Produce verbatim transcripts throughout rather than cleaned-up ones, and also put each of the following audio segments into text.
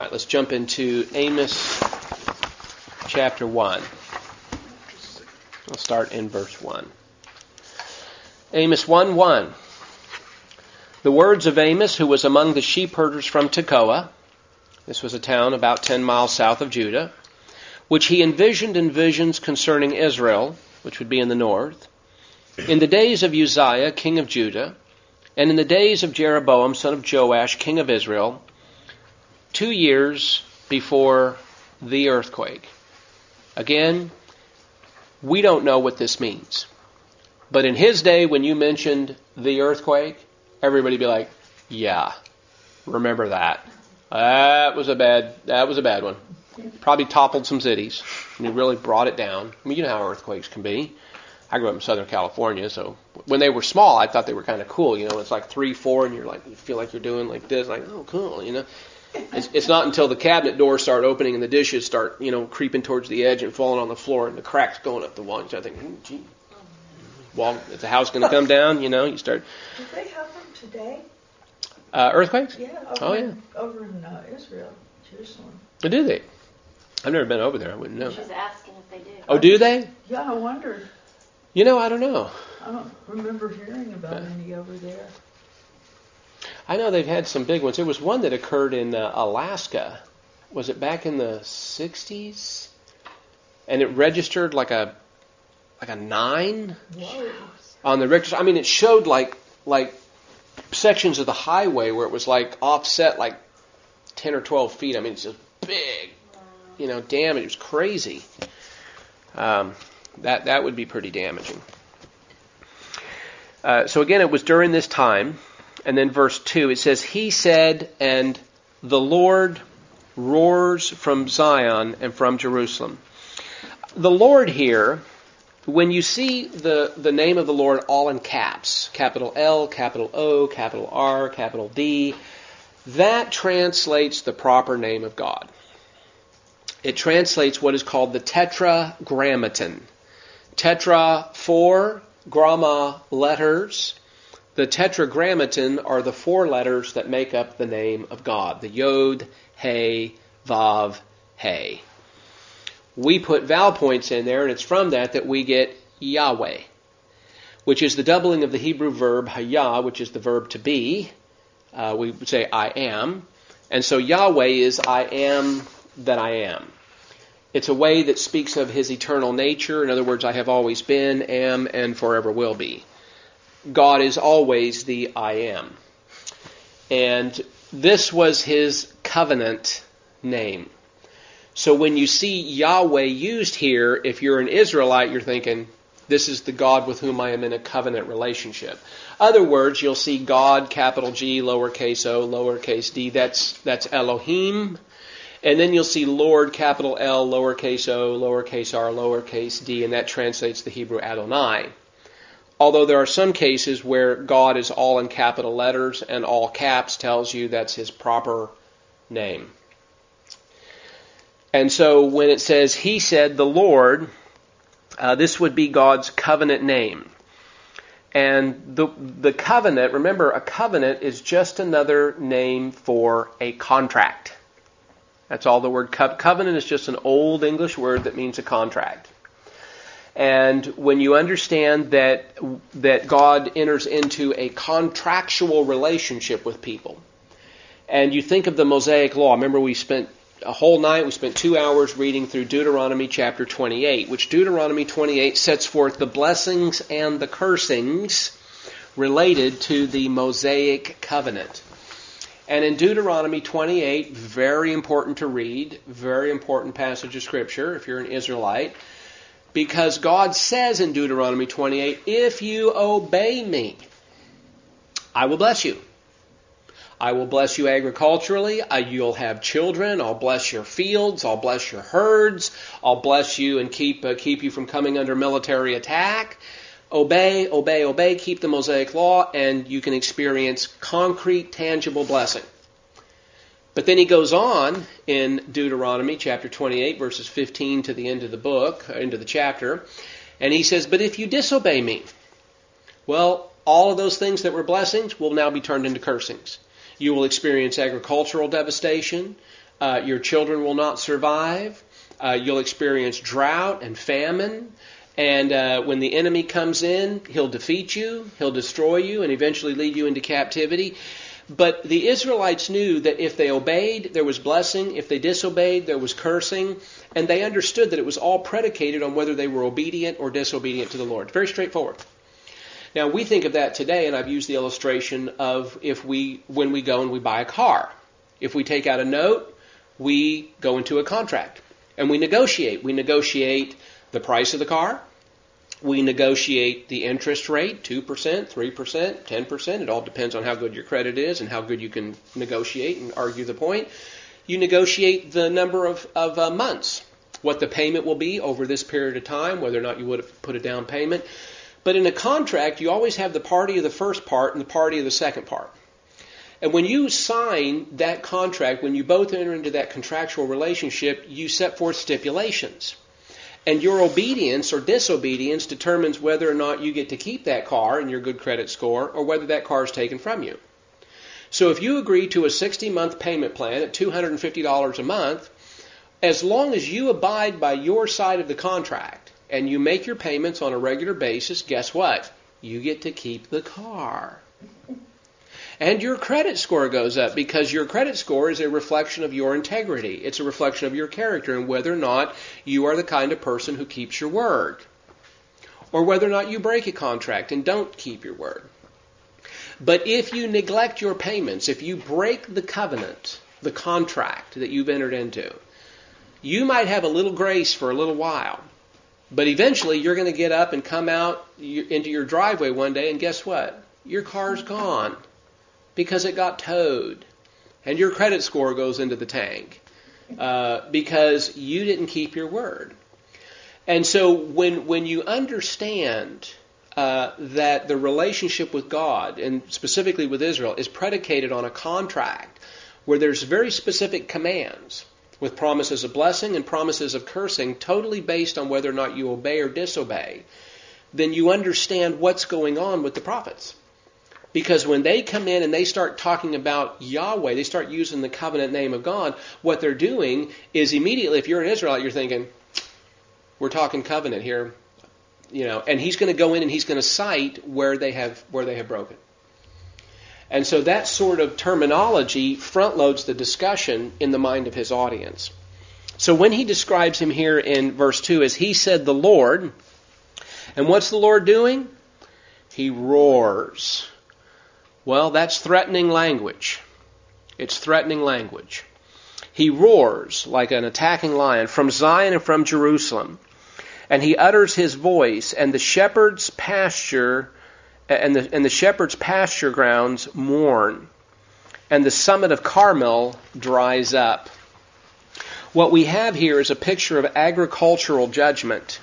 All right, let's jump into Amos chapter one. We'll start in verse one. Amos one one. The words of Amos, who was among the sheep herders from Tekoa, this was a town about ten miles south of Judah, which he envisioned in visions concerning Israel, which would be in the north, in the days of Uzziah, king of Judah, and in the days of Jeroboam, son of Joash, king of Israel, two years before the earthquake. Again, we don't know what this means. But in his day, when you mentioned the earthquake, everybody would be like, yeah, remember that. That was a bad, that was a bad one. Probably toppled some cities, and he really brought it down. I mean, you know how earthquakes can be. I grew up in Southern California, so when they were small, I thought they were kind of cool. You know, it's like three, four, and you're like, you feel like you're doing like this, like, oh, cool, you know. It's, it's not until the cabinet doors start opening and the dishes start, you know, creeping towards the edge and falling on the floor and the cracks going up the wall. I think, hmm, gee, wall, is the house going to come down? You know, you start. Did they have them today? Uh, earthquakes? Yeah. Over oh, yeah. In, over in uh, Israel, Jerusalem. Oh, do they? I've never been over there. I wouldn't know. She's asking if they do. Oh, do they? Yeah, I wondered. You know, I don't know. I don't remember hearing about uh, any over there. I know they've had some big ones. There was one that occurred in uh, Alaska. Was it back in the sixties? And it registered like a like a nine Whoa. on the Richter. I mean, it showed like like sections of the highway where it was like offset like ten or twelve feet. I mean, it's just big, you know, damage. It was crazy. Um, that that would be pretty damaging. Uh, so again, it was during this time. And then verse two, it says, He said, and the Lord roars from Zion and from Jerusalem. The Lord here, when you see the, the name of the Lord all in caps, capital L, capital O, capital R, capital D, that translates the proper name of God. It translates what is called the tetragrammaton. Tetra, four, gramma, letters. The tetragrammaton are the four letters that make up the name of God. The Yod, He, Vav, He. We put vowel points in there, and it's from that that we get Yahweh, which is the doubling of the Hebrew verb hayah, which is the verb to be. Uh, we would say I am. And so Yahweh is I am that I am. It's a way that speaks of His eternal nature. In other words, I have always been, am, and forever will be. God is always the I am. And this was His covenant name. So when you see Yahweh used here, if you're an Israelite, you're thinking, this is the God with whom I am in a covenant relationship. Other words, you'll see God, capital G, lowercase o, lowercase d. That's, that's Elohim. And then you'll see Lord, capital L, lowercase o, lowercase r, lowercase d, and that translates the Hebrew Adonai. Although there are some cases where God is all in capital letters and all caps tells you that's His proper name. And so when it says, He said, the Lord, uh, this would be God's covenant name. And the, the covenant, remember, a covenant is just another name for a contract. That's all the word co- covenant is just an old English word that means a contract. And when you understand that that God enters into a contractual relationship with people, and you think of the Mosaic Law, remember we spent a whole night, we spent two hours reading through Deuteronomy chapter twenty-eight, which Deuteronomy twenty-eight sets forth the blessings and the cursings related to the Mosaic covenant. And in Deuteronomy twenty-eight, very important to read, very important passage of Scripture if you're an Israelite, because God says in Deuteronomy twenty-eight, if you obey me, I will bless you. I will bless you agriculturally. You'll have children. I'll bless your fields. I'll bless your herds. I'll bless you and keep uh, keep you from coming under military attack. Obey, obey, obey. Keep the Mosaic Law, and you can experience concrete, tangible blessing. But then he goes on in Deuteronomy chapter twenty-eight, verses fifteen to the end of the book, into the chapter, and he says, but if you disobey me, well, all of those things that were blessings will now be turned into cursings. You will experience agricultural devastation. Uh, your children will not survive. Uh, you'll experience drought and famine. And uh, when the enemy comes in, he'll defeat you, he'll destroy you, and eventually lead you into captivity. But the Israelites knew that if they obeyed, there was blessing. If they disobeyed, there was cursing. And they understood that it was all predicated on whether they were obedient or disobedient to the Lord. Very straightforward. Now, we think of that today, and I've used the illustration of if we, when we go and we buy a car. If we take out a note, we go into a contract. And we negotiate. We negotiate the price of the car. We negotiate the interest rate, two percent, three percent, ten percent. It all depends on how good your credit is and how good you can negotiate and argue the point. You negotiate the number of, of uh, months, what the payment will be over this period of time, whether or not you would have put a down payment. But in a contract, you always have the party of the first part and the party of the second part. And when you sign that contract, when you both enter into that contractual relationship, you set forth stipulations. And your obedience or disobedience determines whether or not you get to keep that car and your good credit score, or whether that car is taken from you. So if you agree to a sixty-month payment plan at two hundred fifty dollars a month, as long as you abide by your side of the contract and you make your payments on a regular basis, guess what? You get to keep the car. And your credit score goes up because your credit score is a reflection of your integrity. It's a reflection of your character and whether or not you are the kind of person who keeps your word. Or whether or not you break a contract and don't keep your word. But if you neglect your payments, if you break the covenant, the contract that you've entered into, you might have a little grace for a little while. But eventually you're going to get up and come out into your driveway one day and guess what? Your car's gone. Because it got towed. And your credit score goes into the tank. Uh, because you didn't keep your word. And so when when you understand uh, that the relationship with God, and specifically with Israel, is predicated on a contract where there's very specific commands with promises of blessing and promises of cursing, totally based on whether or not you obey or disobey, then you understand what's going on with the prophets. Because when they come in and they start talking about Yahweh, they start using the covenant name of God, what they're doing is immediately, if you're an Israelite, you're thinking, we're talking covenant here, you know, and he's going to go in and he's going to cite where they have where they have broken. And so that sort of terminology front loads the discussion in the mind of his audience. So when he describes him here in verse two as he said the Lord, and what's the Lord doing? He roars. Well, that's threatening language. It's threatening language. He roars like an attacking lion from Zion and from Jerusalem. And he utters his voice, and the shepherd's pasture and the and the shepherd's pasture grounds mourn, and the summit of Carmel dries up. What we have here is a picture of agricultural judgment.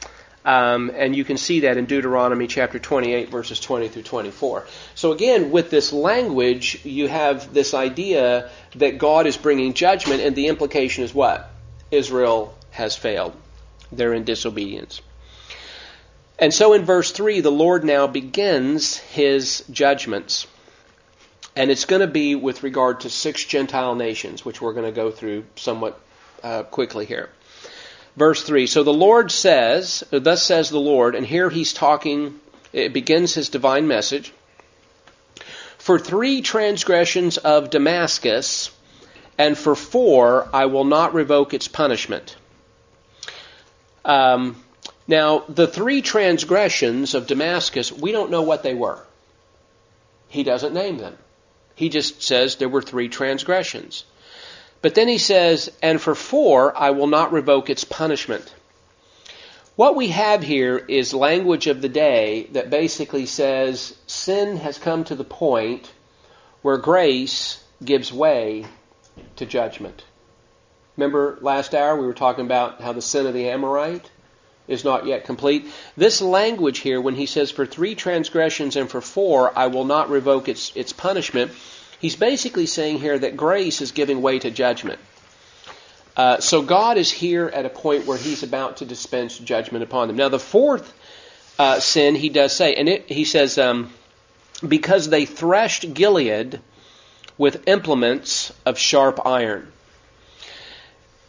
Um, and you can see that in Deuteronomy chapter twenty-eight, verses twenty through twenty-four. So again, with this language, you have this idea that God is bringing judgment, and the implication is what? Israel has failed. They're in disobedience. And so in verse three, the Lord now begins his judgments. And it's going to be with regard to six Gentile nations, which we're going to go through somewhat uh, quickly here. Verse three, so the Lord says, thus says the Lord, and here he's talking, it begins his divine message. For three transgressions of Damascus, and for four I will not revoke its punishment. Um, now, the three transgressions of Damascus, we don't know what they were. He doesn't name them. He just says there were three transgressions. But then he says, and for four, I will not revoke its punishment. What we have here is language of the day that basically says sin has come to the point where grace gives way to judgment. Remember last hour we were talking about how the sin of the Amorite is not yet complete. This language here, when he says for three transgressions and for four, I will not revoke its, its punishment, he's basically saying here that grace is giving way to judgment. Uh, so God is here at a point where he's about to dispense judgment upon them. Now the fourth uh, sin he does say, and it, he says, um, because they threshed Gilead with implements of sharp iron.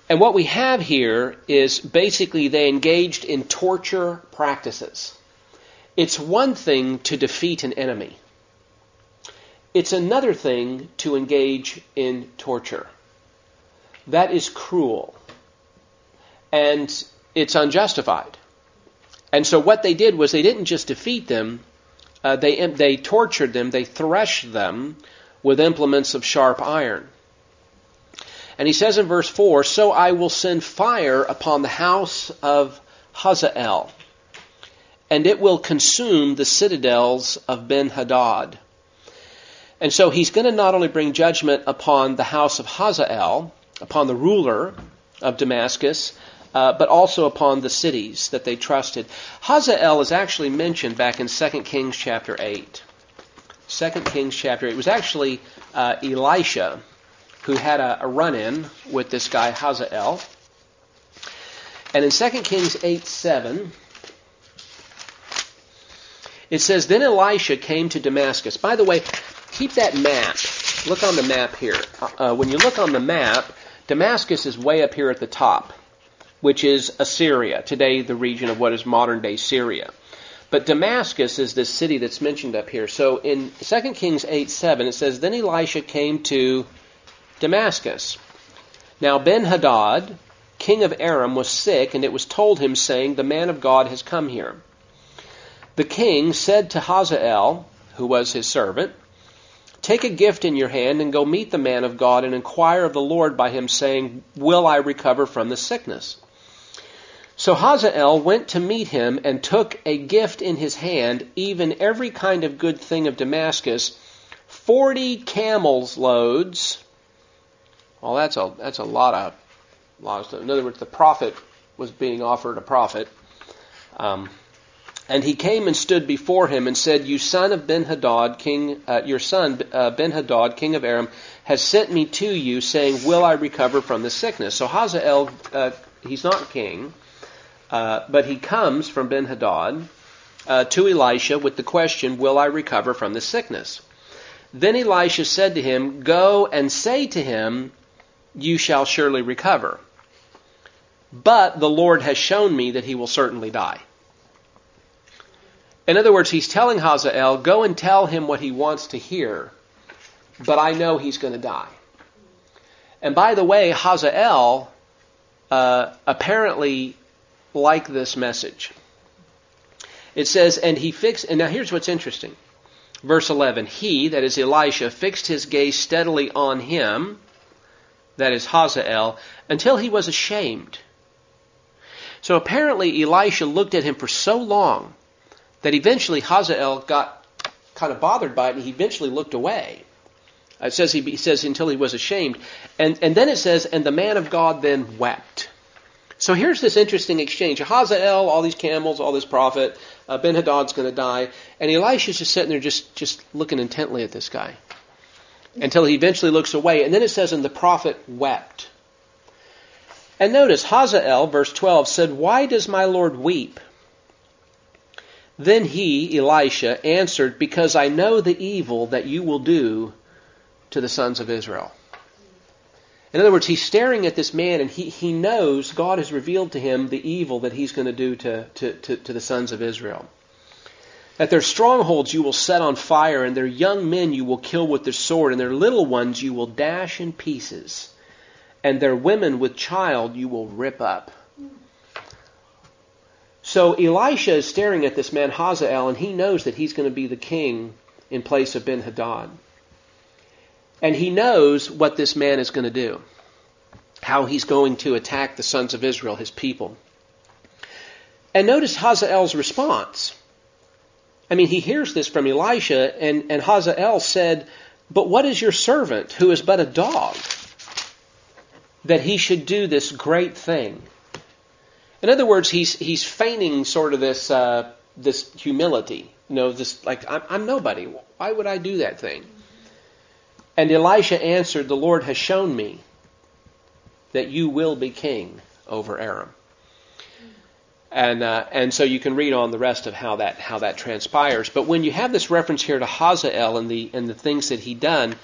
And what we have here is basically they engaged in torture practices. It's one thing to defeat an enemy. It's another thing to engage in torture. That is cruel. And it's unjustified. And so what they did was they didn't just defeat them, uh, they, they tortured them, they threshed them with implements of sharp iron. And he says in verse four, "So I will send fire upon the house of Hazael, and it will consume the citadels of Ben-Hadad." And so he's going to not only bring judgment upon the house of Hazael, upon the ruler of Damascus, uh, but also upon the cities that they trusted. Hazael is actually mentioned back in Second Kings chapter eight. Second Kings chapter eight. It was actually uh, Elisha who had a, a run-in with this guy Hazael. And in Second Kings eight seven, it says, "Then Elisha came to Damascus." By the way, keep that map. Look on the map here. Uh, when you look on the map, Damascus is way up here at the top, which is Assyria, today the region of what is modern-day Syria. But Damascus is this city that's mentioned up here. So in Second Kings eight seven, it says, "Then Elisha came to Damascus. Now Ben-Hadad, king of Aram, was sick, and it was told him, saying, 'The man of God has come here.' The king said to Hazael, who was his servant, 'Take a gift in your hand and go meet the man of God and inquire of the Lord by him, saying, Will I recover from the sickness?' So Hazael went to meet him and took a gift in his hand, even every kind of good thing of Damascus, forty camels' loads." Well, that's a that's a lot of, lot of stuff. In other words, the prophet was being offered a prophet. Um, and he came and stood before him and said, "You son of Ben-Hadad, king, uh, your son uh, Ben-Hadad, king of Aram, has sent me to you, saying, Will I recover from the sickness?" So Hazael, uh, he's not king, uh, but he comes from Ben-Hadad uh, to Elisha with the question, "Will I recover from the sickness?" Then Elisha said to him, "Go and say to him, you shall surely recover. But the Lord has shown me that he will certainly die." In other words, he's telling Hazael, go and tell him what he wants to hear, but I know he's going to die. And by the way, Hazael uh, apparently liked this message. It says, and he fixed, and now here's what's interesting. Verse eleven, "He," that is Elisha, "fixed his gaze steadily on him," that is Hazael, "until he was ashamed." So apparently Elisha looked at him for so long that eventually Hazael got kind of bothered by it, and he eventually looked away. It says he, he says until he was ashamed. And, and then it says, "And the man of God then wept." So here's this interesting exchange. Hazael, all these camels, all this prophet, uh, Ben-Hadad's going to die, and Elisha's just sitting there just, just looking intently at this guy until he eventually looks away. And then it says, "And the prophet wept." And notice, Hazael, verse twelve, said, "Why does my Lord weep?" Then he, Elisha, answered, "Because I know the evil that you will do to the sons of Israel." In other words, he's staring at this man, and he, he knows God has revealed to him the evil that he's going to do to, to, to, to the sons of Israel. "That their strongholds you will set on fire, and their young men you will kill with the sword, and their little ones you will dash in pieces, and their women with child you will rip up." So Elisha is staring at this man Hazael, and he knows that he's going to be the king in place of Ben-Hadad. And he knows what this man is going to do, how he's going to attack the sons of Israel, his people. And notice Hazael's response. I mean, he hears this from Elisha, and, and Hazael said, "But what is your servant, who is but a dog, that he should do this great thing?" In other words, he's he's feigning sort of this uh, this humility. You know, this like, I'm, I'm nobody. Why would I do that thing? And Elisha answered, "The Lord has shown me that you will be king over Aram." And uh, and so you can read on the rest of how that how that transpires. But when you have this reference here to Hazael and the and the things that he done,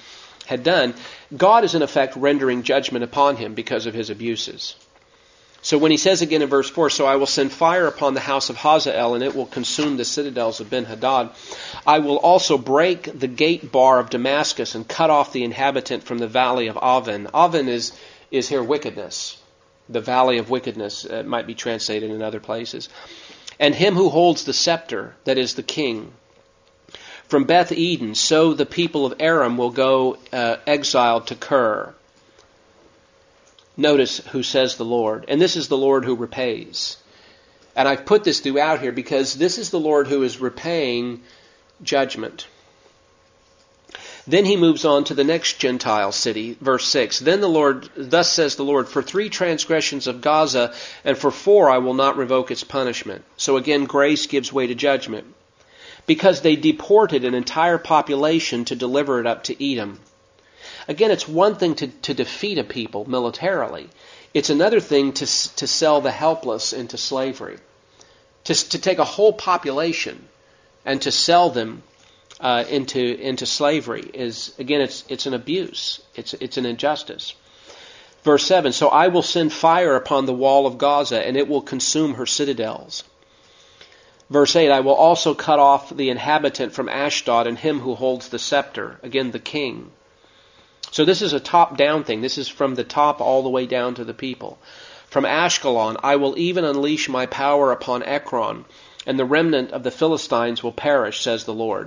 had done, God is in effect rendering judgment upon him because of his abuses. So when he says again in verse four, so I will send fire upon the house of Hazael, and it will consume the citadels of Ben-Hadad. I will also break the gate bar of Damascus and cut off the inhabitant from the valley of Aven. Aven is, is here wickedness. The valley of wickedness uh, might be translated in other places. And him who holds the scepter, that is the king. From Beth Eden, so the people of Aram will go uh, exiled to Kir. Notice who says the Lord. And this is the Lord who repays. And I've put this throughout here because this is the Lord who is repaying judgment. Then he moves on to the next Gentile city, verse six. Then the Lord, thus says the Lord, for three transgressions of Gaza, and for four I will not revoke its punishment. So again, grace gives way to judgment. Because they deported an entire population to deliver it up to Edom. Again, it's one thing to, to defeat a people militarily. It's another thing to, to sell the helpless into slavery. To, to take a whole population and to sell them uh, into, into slavery is, again, it's, it's an abuse. It's, it's an injustice. Verse seven, so I will send fire upon the wall of Gaza, and it will consume her citadels. Verse eight, I will also cut off the inhabitant from Ashdod and him who holds the scepter. Again, the king. So this is a top-down thing. This is from the top all the way down to the people. From Ashkelon, I will even unleash my power upon Ekron, and the remnant of the Philistines will perish, says the Lord.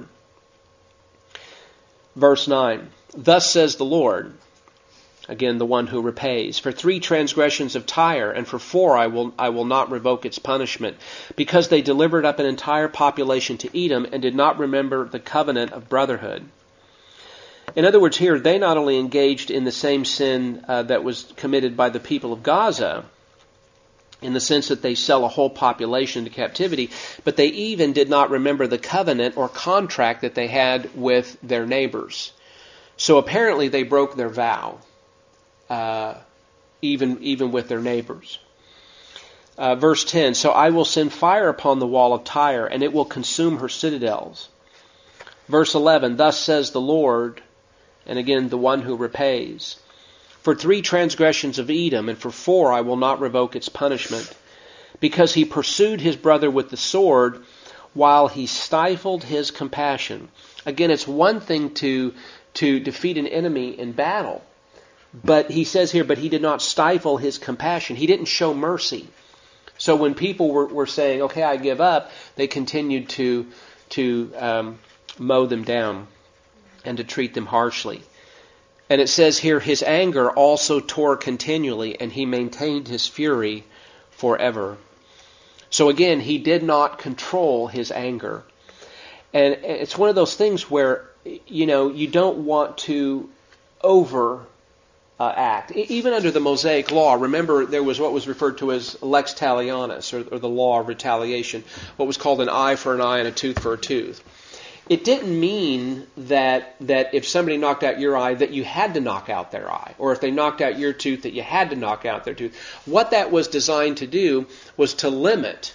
Verse nine, thus says the Lord, again, the one who repays, for three transgressions of Tyre, and for four I will I will not revoke its punishment, because they delivered up an entire population to Edom and did not remember the covenant of brotherhood. In other words, here, they not only engaged in the same sin uh, that was committed by the people of Gaza, in the sense that they sell a whole population to captivity, but they even did not remember the covenant or contract that they had with their neighbors. So apparently they broke their vow, uh, even, even with their neighbors. Uh, verse ten, so I will send fire upon the wall of Tyre, and it will consume her citadels. Verse eleven, thus says the Lord, and again, the one who repays. For three transgressions of Edom, and for four I will not revoke its punishment, because he pursued his brother with the sword, while he stifled his compassion. Again, it's one thing to, to defeat an enemy in battle, but he says here, but he did not stifle his compassion. He didn't show mercy. So when people were, were saying, okay, I give up, they continued to, to um, mow them down and to treat them harshly. And it says here, his anger also tore continually, and he maintained his fury forever. So again, he did not control his anger. And it's one of those things where, you know, you don't want to over uh, act. Even under the Mosaic law, remember there was what was referred to as lex talionis, or, or the law of retaliation, what was called an eye for an eye and a tooth for a tooth. It didn't mean that that if somebody knocked out your eye that you had to knock out their eye, or if they knocked out your tooth that you had to knock out their tooth. What that was designed to do was to limit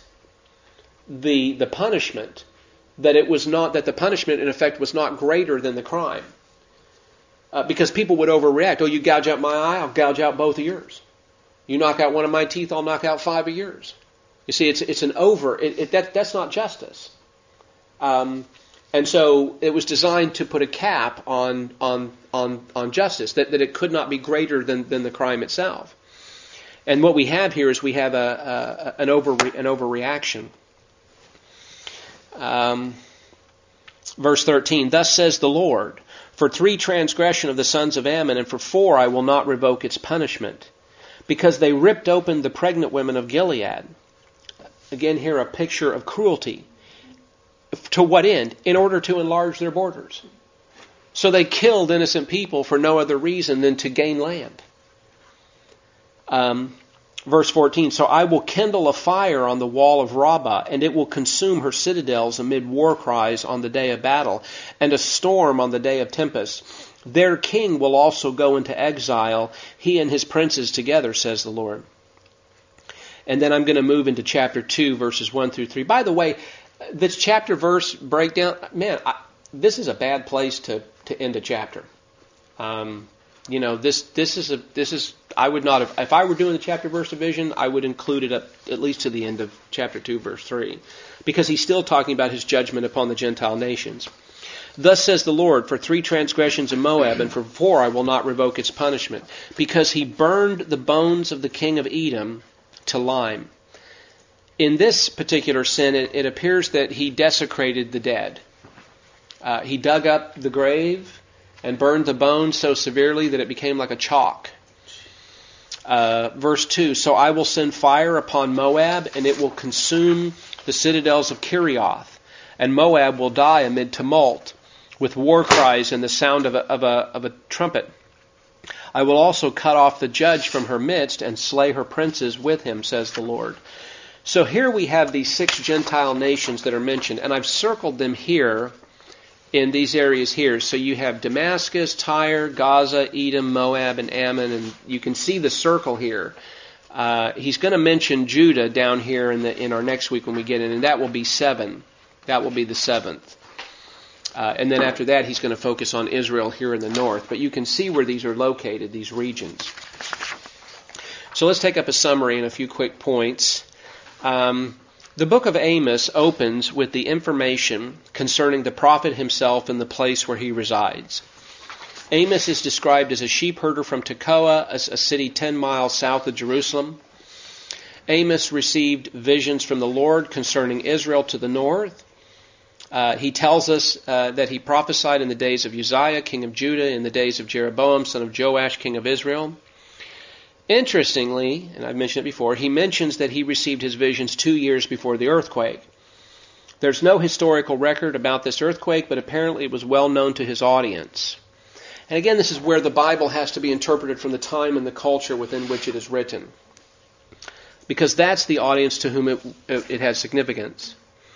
the the punishment, that it was not that the punishment in effect was not greater than the crime, uh, because people would overreact. Oh, you gouge out my eye, I'll gouge out both of yours. You knock out one of my teeth, I'll knock out five of yours. You see, it's it's an over. It, it, that that's not justice. Um, And so it was designed to put a cap on on on, on justice, that, that it could not be greater than, than the crime itself. And what we have here is we have a, a an over an overreaction. Um, verse thirteen, thus says the Lord, for three transgression of the sons of Ammon, and for four I will not revoke its punishment, because they ripped open the pregnant women of Gilead. Again, here a picture of cruelty. To what end? In order to enlarge their borders. So they killed innocent people for no other reason than to gain land. Um, verse fourteen, so I will kindle a fire on the wall of Rabbah, and it will consume her citadels amid war cries on the day of battle, and a storm on the day of tempest. Their king will also go into exile, he and his princes together, says the Lord. And then I'm going to move into chapter two, verses one through three. By the way, this chapter verse breakdown, man, I, this is a bad place to, to end a chapter. Um, you know, this this is a this is I would not have, if I were doing the chapter verse division, I would include it up at least to the end of chapter two, verse three, because he's still talking about his judgment upon the Gentile nations. Thus says the Lord, for three transgressions in Moab, and for four I will not revoke its punishment, because he burned the bones of the king of Edom to lime. In this particular sin, it, it appears that he desecrated the dead. Uh, he dug up the grave and burned the bones so severely that it became like a chalk. Uh, verse two, so I will send fire upon Moab, and it will consume the citadels of Kerioth, and Moab will die amid tumult, with war cries and the sound of a, of a, of a trumpet. I will also cut off the judge from her midst and slay her princes with him, says the Lord. So here we have these six Gentile nations that are mentioned, and I've circled them here in these areas here. So you have Damascus, Tyre, Gaza, Edom, Moab, and Ammon, and you can see the circle here. Uh, he's going to mention Judah down here in the in our next week when we get in, and that will be seven. That will be the seventh. Uh, and then after that, he's going to focus on Israel here in the north. But you can see where these are located, these regions. So let's take up a summary and a few quick points. Um, the book of Amos opens with the information concerning the prophet himself and the place where he resides. Amos is described as a sheep herder from Tekoa, a, a city ten miles south of Jerusalem. Amos received visions from the Lord concerning Israel to the north. Uh, he tells us uh, that he prophesied in the days of Uzziah, king of Judah, in the days of Jeroboam, son of Joash, king of Israel. Interestingly, and I've mentioned it before, he mentions that he received his visions two years before the earthquake. There's no historical record about this earthquake, but apparently it was well known to his audience. And again, this is where the Bible has to be interpreted from the time and the culture within which it is written, because that's the audience to whom it, it has significance.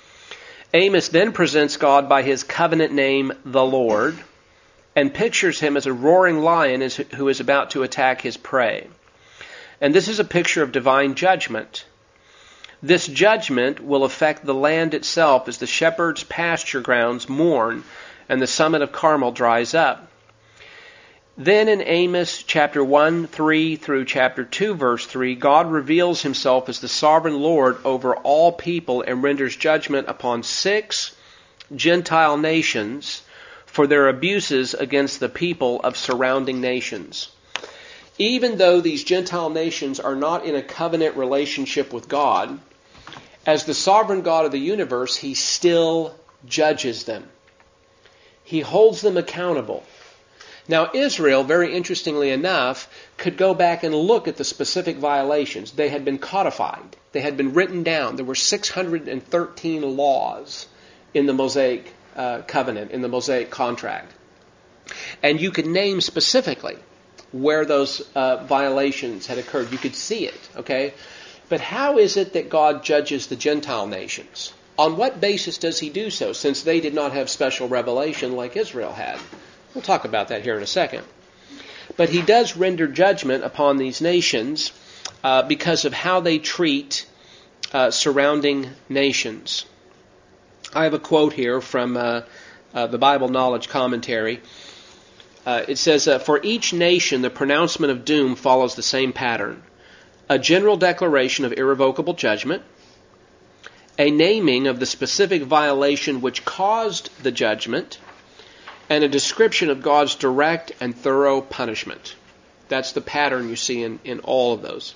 Amos then presents God by his covenant name, the Lord, and pictures him as a roaring lion who is about to attack his prey. And this is a picture of divine judgment. This judgment will affect the land itself as the shepherd's pasture grounds mourn and the summit of Carmel dries up. Then in Amos chapter one, three through chapter two, verse three, God reveals himself as the sovereign Lord over all people and renders judgment upon six Gentile nations for their abuses against the people of surrounding nations. Even though these Gentile nations are not in a covenant relationship with God, as the sovereign God of the universe, he still judges them. He holds them accountable. Now, Israel, very interestingly enough, could go back and look at the specific violations. They had been codified. They had been written down. There were six hundred thirteen laws in the Mosaic uh, covenant, in the Mosaic contract. And you could name specifically where those uh, violations had occurred. You could see it, okay? But how is it that God judges the Gentile nations? On what basis does he do so, since they did not have special revelation like Israel had? We'll talk about that here in a second. But he does render judgment upon these nations uh, because of how they treat uh, surrounding nations. I have a quote here from uh, uh, the Bible Knowledge Commentary. Uh, it says, uh, for each nation, the pronouncement of doom follows the same pattern. A general declaration of irrevocable judgment, a naming of the specific violation which caused the judgment, and a description of God's direct and thorough punishment. That's the pattern you see in, in all of those.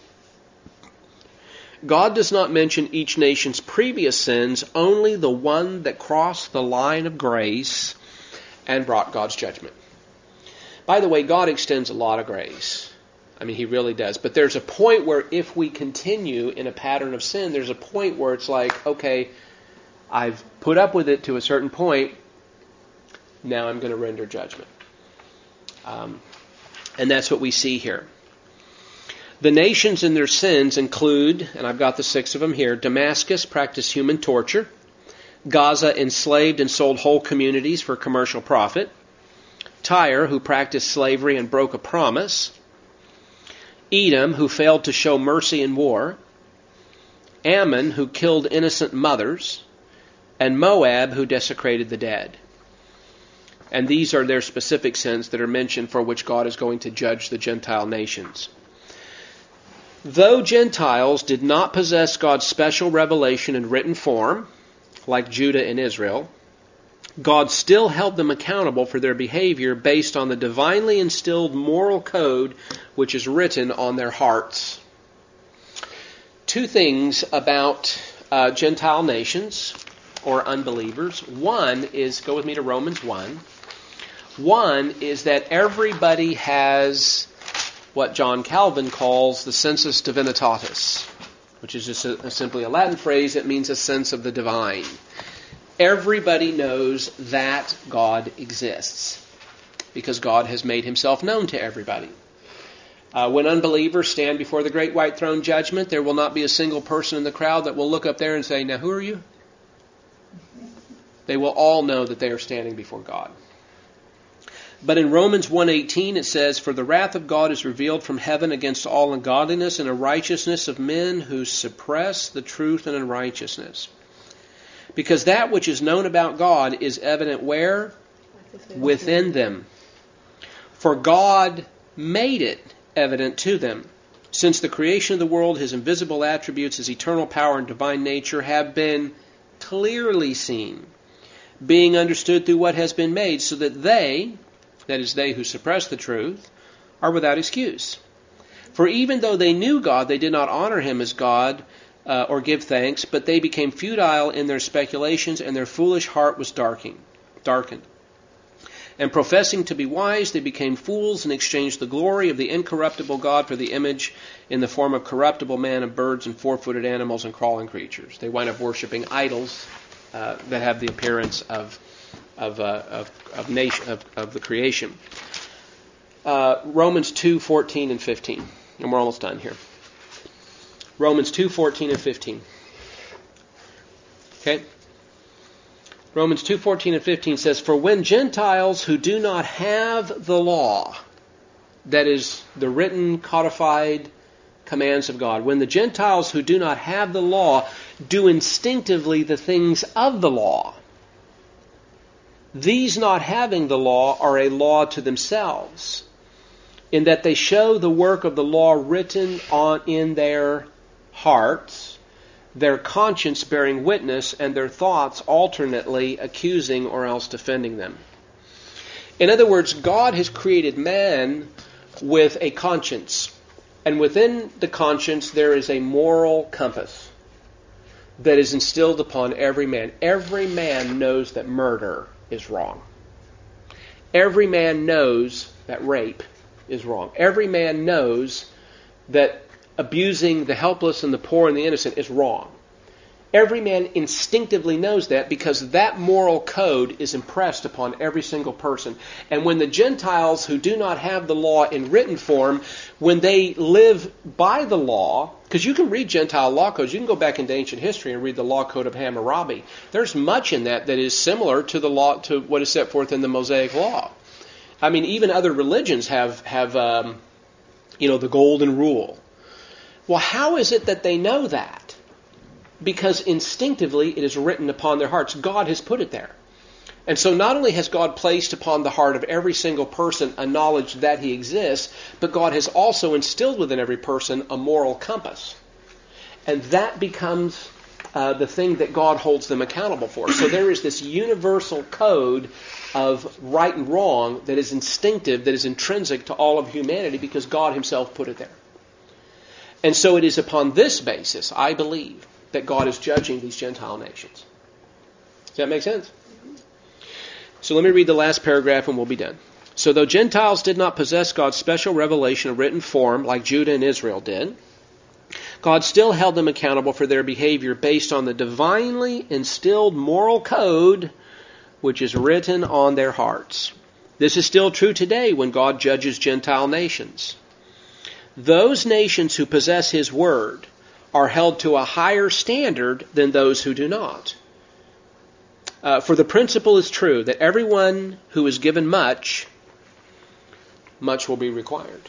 God does not mention each nation's previous sins, only the one that crossed the line of grace and brought God's judgment. By the way, God extends a lot of grace. I mean, he really does. But there's a point where if we continue in a pattern of sin, there's a point where it's like, okay, I've put up with it to a certain point, now I'm going to render judgment. Um, and that's what we see here. The nations in their sins include, and I've got the six of them here, Damascus practiced human torture. Gaza enslaved and sold whole communities for commercial profit. Tyre, who practiced slavery and broke a promise. Edom, who failed to show mercy in war. Ammon, who killed innocent mothers. And Moab, who desecrated the dead. And these are their specific sins that are mentioned for which God is going to judge the Gentile nations. Though Gentiles did not possess God's special revelation in written form, like Judah and Israel, God still held them accountable for their behavior based on the divinely instilled moral code which is written on their hearts. Two things about uh, Gentile nations or unbelievers. One is, go with me to Romans one. One is that everybody has what John Calvin calls the sensus divinitatis, which is just a, a simply a Latin phrase that means a sense of the divine. Everybody knows that God exists because God has made himself known to everybody. Uh, when unbelievers stand before the great white throne judgment, there will not be a single person in the crowd that will look up there and say, "Now who are you?" They will all know that they are standing before God. But in Romans one eighteen it says, "For the wrath of God is revealed from heaven against all ungodliness and unrighteousness of men who suppress the truth in unrighteousness. Because that which is known about God is evident where? Within them. For God made it evident to them. Since the creation of the world, his invisible attributes, his eternal power and divine nature have been clearly seen, being understood through what has been made, so that they," that is, they who suppress the truth, "are without excuse. For even though they knew God, they did not honor him as God uh, or give thanks, but they became futile in their speculations, and their foolish heart was darkened. darkened. And professing to be wise, they became fools and exchanged the glory of the incorruptible God for the image in the form of corruptible man and birds and four-footed animals and crawling creatures." They wind up worshiping idols uh, that have the appearance of of uh, of, of, nation, of of the creation. Uh, Romans two fourteen and fifteen, and we're almost done here. Romans two fourteen and fifteen. Okay. Romans two fourteen and fifteen says, "For when Gentiles who do not have the law," that is, the written, codified commands of God, "when the Gentiles who do not have the law do instinctively the things of the law, these not having the law are a law to themselves, in that they show the work of the law written on in their hearts, their conscience bearing witness, and their thoughts alternately accusing or else defending them." In other words, God has created man with a conscience. And within the conscience there is a moral compass that is instilled upon every man. Every man knows that murder is wrong. Every man knows that rape is wrong. Every man knows that abusing the helpless and the poor and the innocent is wrong. Every man instinctively knows that because that moral code is impressed upon every single person. And when the Gentiles who do not have the law in written form, when they live by the law, because you can read Gentile law codes, you can go back into ancient history and read the law code of Hammurabi. There's much in that that is similar to the law, to what is set forth in the Mosaic Law. I mean, even other religions have have um, you know, the golden rule. Well, how is it that they know that? Because instinctively it is written upon their hearts. God has put it there. And so not only has God placed upon the heart of every single person a knowledge that he exists, but God has also instilled within every person a moral compass. And that becomes uh, the thing that God holds them accountable for. So there is this universal code of right and wrong that is instinctive, that is intrinsic to all of humanity because God himself put it there. And so it is upon this basis, I believe, that God is judging these Gentile nations. Does that make sense? So let me read the last paragraph and we'll be done. "So though Gentiles did not possess God's special revelation in written form like Judah and Israel did, God still held them accountable for their behavior based on the divinely instilled moral code which is written on their hearts. This is still true today when God judges Gentile nations. Those nations who possess his word are held to a higher standard than those who do not. Uh, for the principle is true that everyone who is given much, much will be required.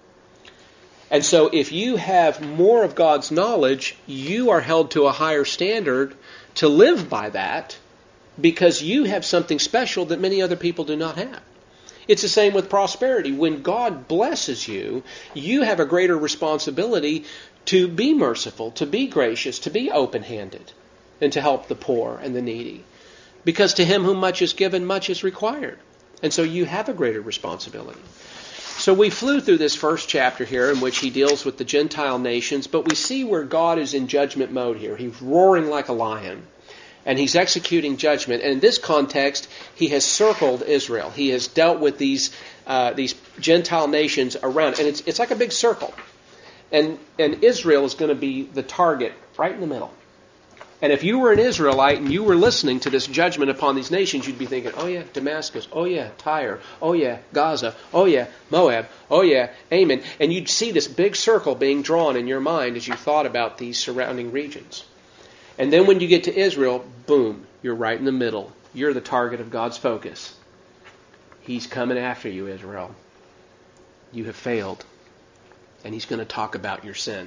And so if you have more of God's knowledge, you are held to a higher standard to live by that because you have something special that many other people do not have. It's the same with prosperity. When God blesses you, you have a greater responsibility to be merciful, to be gracious, to be open-handed, and to help the poor and the needy. Because to him whom much is given, much is required. And so you have a greater responsibility. So we flew through this first chapter here in which he deals with the Gentile nations, but we see where God is in judgment mode here. He's roaring like a lion. And he's executing judgment. And in this context, he has circled Israel. He has dealt with these uh, these Gentile nations around. And it's it's like a big circle. And and Israel is going to be the target right in the middle. And if you were an Israelite and you were listening to this judgment upon these nations, you'd be thinking, oh yeah, Damascus, oh yeah, Tyre, oh yeah, Gaza, oh yeah, Moab, oh yeah, Ammon. And you'd see this big circle being drawn in your mind as you thought about these surrounding regions. And then when you get to Israel, boom, you're right in the middle. You're the target of God's focus. He's coming after you, Israel. You have failed. And he's going to talk about your sin.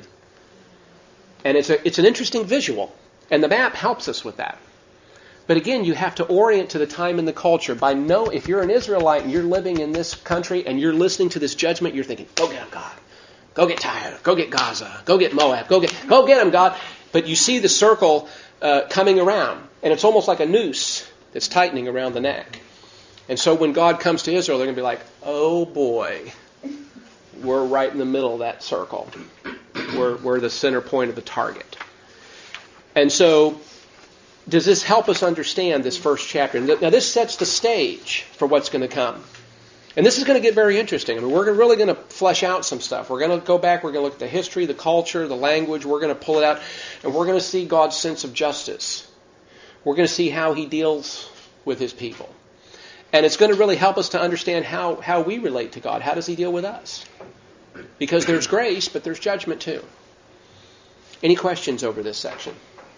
And it's a, it's an interesting visual. And the map helps us with that. But again, you have to orient to the time and the culture. By no, if you're an Israelite and you're living in this country and you're listening to this judgment, you're thinking, go get them, God. Go get Tyre. Go get Gaza. Go get Moab. Go get, go get them, God. But you see the circle uh, coming around, and it's almost like a noose that's tightening around the neck. And so when God comes to Israel, they're going to be like, oh boy, we're right in the middle of that circle. We're, we're the center point of the target. And so does this help us understand this first chapter? Now this sets the stage for what's going to come. And this is going to get very interesting. I mean, we're really going to flesh out some stuff. We're going to go back, we're going to look at the history, the culture, the language. We're going to pull it out, and we're going to see God's sense of justice. We're going to see how he deals with his people. And it's going to really help us to understand how, how we relate to God. How does he deal with us? Because there's grace, but there's judgment too. Any questions over this section?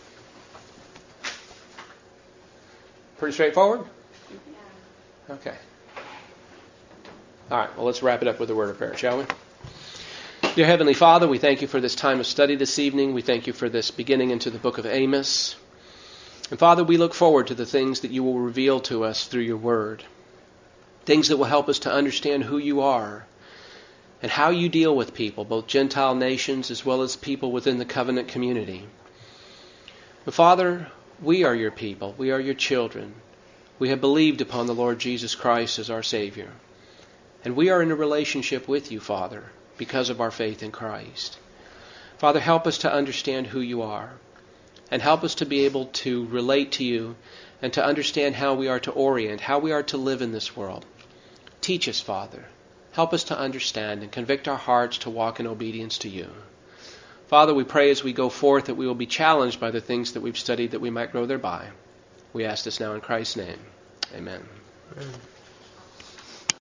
Pretty straightforward? Okay. All right, well, let's wrap it up with a word of prayer, shall we? Dear Heavenly Father, we thank you for this time of study this evening. We thank you for this beginning into the book of Amos. And Father, we look forward to the things that you will reveal to us through your word. Things that will help us to understand who you are and how you deal with people, both Gentile nations as well as people within the covenant community. But Father, we are your people. We are your children. We have believed upon the Lord Jesus Christ as our Savior. And we are in a relationship with you, Father, because of our faith in Christ. Father, help us to understand who you are. And help us to be able to relate to you and to understand how we are to orient, how we are to live in this world. Teach us, Father. Help us to understand and convict our hearts to walk in obedience to you. Father, we pray as we go forth that we will be challenged by the things that we've studied, that we might grow thereby. We ask this now in Christ's name. Amen. Amen.